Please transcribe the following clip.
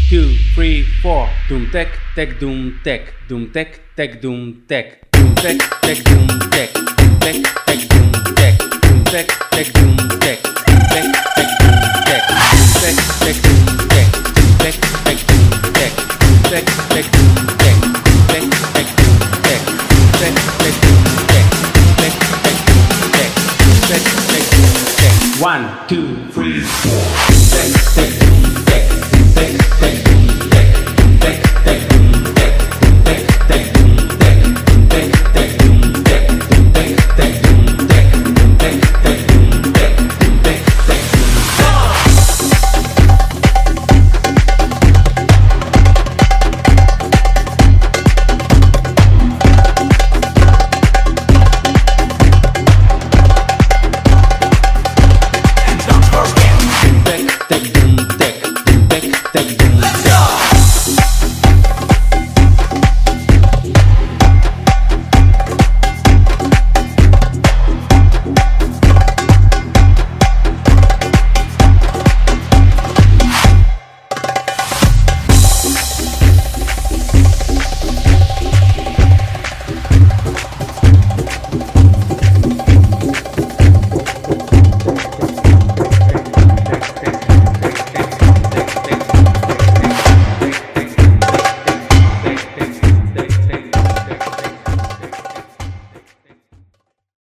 2, 3, 4. Doom tech, tech, doom tech, doom tech, tech, doom tech, doom tech, tech, doom tech, doom tech, tech, doom tech, doom tech, tech, doom tech, doom tech, tech, doom tech, doom tech, tech, doom tech, doom tech, tech, doom tech, doom tech, tech, doom tech, doom tech, tech, doom tech, doom tech, tech, doom tech, doom tech, tech, doom tech, doom tech, tech, doom tech. 1, 2, 3, 4.